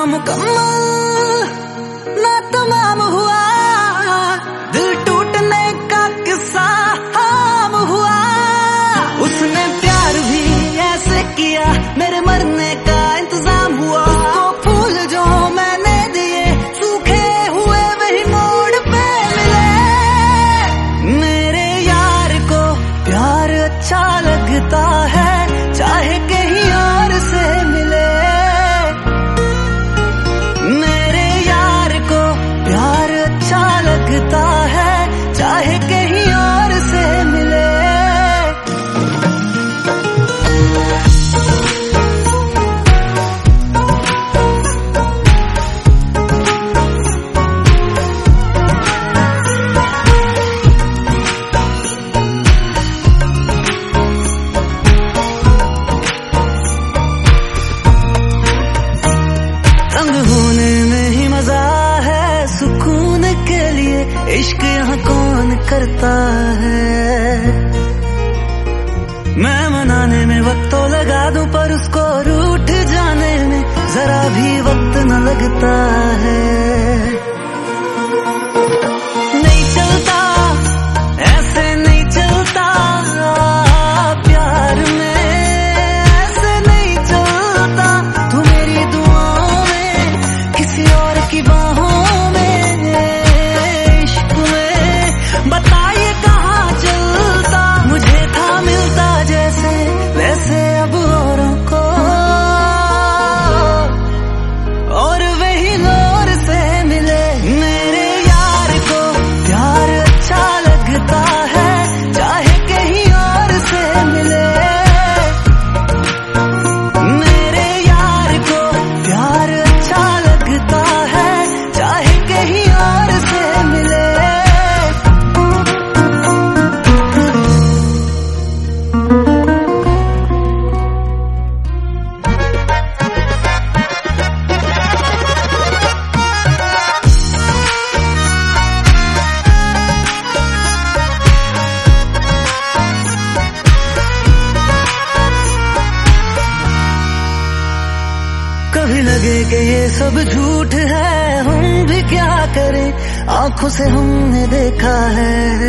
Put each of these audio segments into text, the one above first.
मुकम्मल ना तमाम हुआ, दिल टूटने का किस्सा आम हुआ। उसने प्यार भी ऐसे किया, मेरे मरने का इंतजाम हुआ। उसको फूल जो मैंने दिए, सूखे हुए वही मोड़ पे मिले। मेरे यार को प्यार अच्छा लगता है, चाहे कहीं और से मिले। मेरे यार को प्यार अच्छा लगता है, चाहे कहीं और से मिले। इश्क यहाँ कौन करता है? मैं मनाने में वक्त तो लगा दूं, पर उसको रूठ जाने में जरा भी वक्त न लगता है। नहीं चलता ऐसे, नहीं चलता प्यार में, ऐसे नहीं चलता। तू मेरी दुआओं में, किसी और की बाहों में, बताइए कहाँ चलता। मुझे था मिलता जैसे वैसे अब औरों को, और वही लोर से मिले। मेरे यार को प्यार अच्छा लगता है, चाहे कहीं और से मिले। मेरे यार को प्यार अच्छा लगता है, चाहे कहीं और से मिले। कभी लगे कि ये सब झूठ है, हम भी क्या करें, आंखों से हमने देखा है।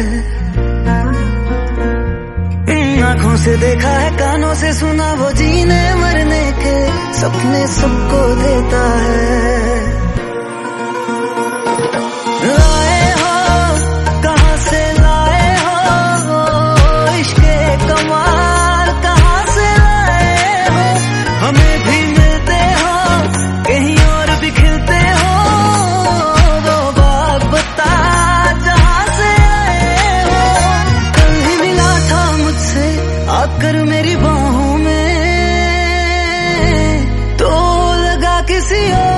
इन आंखों से देखा है, कानों से सुना, वो जीने मरने के सपने सबको देता है। लाए हो कहाँ से लाए हो, इश्क कमाल कहाँ से लाए हो। हमें भी मिलते हो, कहीं और भी खिलते हो, वो बाग बता जहाँ से आए हो। कल ही मिला था मुझसे आकर मेरी बाहों में, तो लगा किसी और